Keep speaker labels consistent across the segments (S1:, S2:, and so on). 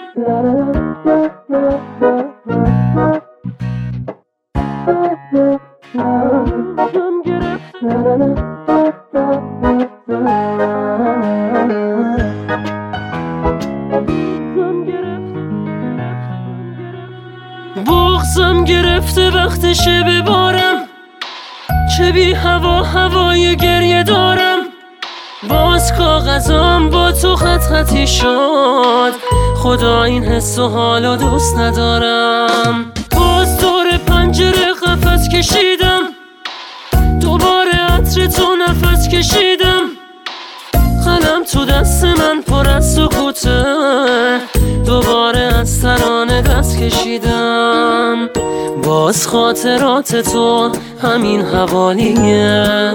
S1: بغضم گرفته وقتشه ببارم، چه بی هوا هوای گریه دارم. باز کاغذام با تو خط خطی شد، خدا این حس و حالو دوست ندارم. باز دور پنجره قفس کشیدم، دوباره عطر تو نفس کشیدم. قلم تو دست من پر از سکوته، دوباره از ترانه دست کشیدم. باز خاطرات تو همین حوالیه،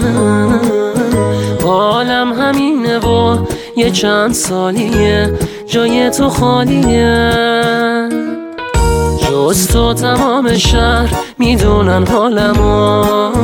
S1: حالم همینه و یه چند سالیه جای تو خالیه. جز تو تمام شهر میدونن حالمو،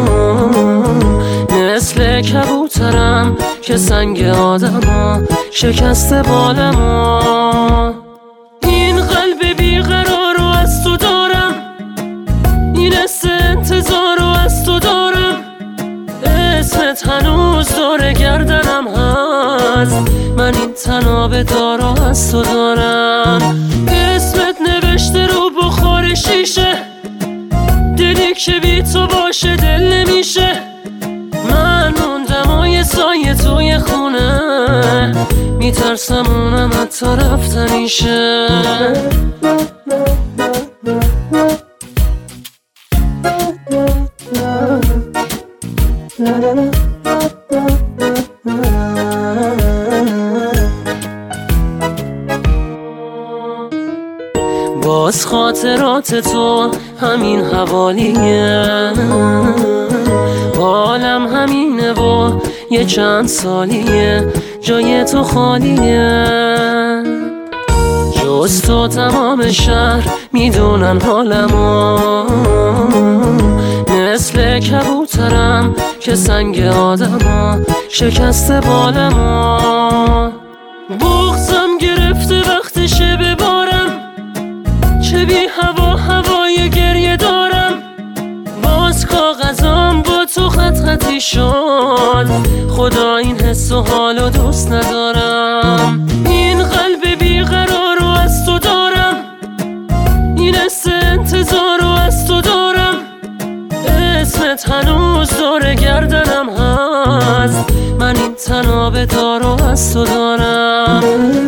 S1: مثل کبوترم که سنگ آدمو شکسته بالمو. این قلب بیقرار رو از تو دارم، این حس انتظار رو از تو دارم. اسمت هنوز دور گردنم هست، من این تناب دارو از تو دارم. اسمت نوشته رو بخار شیشه، دلی که بی تو باشه دل نمیشه. من موندم و یه سایه توی خونه، میترسم اونم حتی رفتنیشه. باز خاطرات تو همین حوالیه، حالم همینه و یه چند سالیه جای تو خالیه. جز تو تمام شهر میدونن حالمو، مثل کبوترم که سنگ آدمو شکسته بالمو. بغضم گرفته وقتشه ببارم، چه بی هوا هوای گریه دارم. باز کاغذام با تو خط خطی شد، خدا این حس و حالو دوست ندارم. این قلب بیقرار رو از تو دارم، این حس انتظار رو از تو دارم. اسمت هنوز دور گردنم هست، من این تناب دارو از تو دارم.